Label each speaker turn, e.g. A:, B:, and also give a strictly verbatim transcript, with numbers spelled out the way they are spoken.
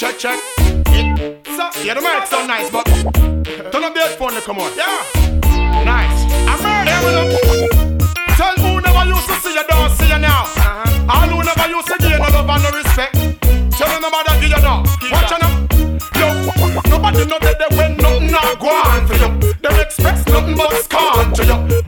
A: Check, check. It, so, yeah, the mic sound nice, but turn up the headphone to come on. Yeah. Nice. I'm ready. Yeah, tell who never used to see you, don't see you now. Uh-huh. All who never used to give you no love and no respect. Tell them about that, give you now. Watch out now. Yo, nobody know that they when nothing not go on for you. Them expect nothing but scorn to you.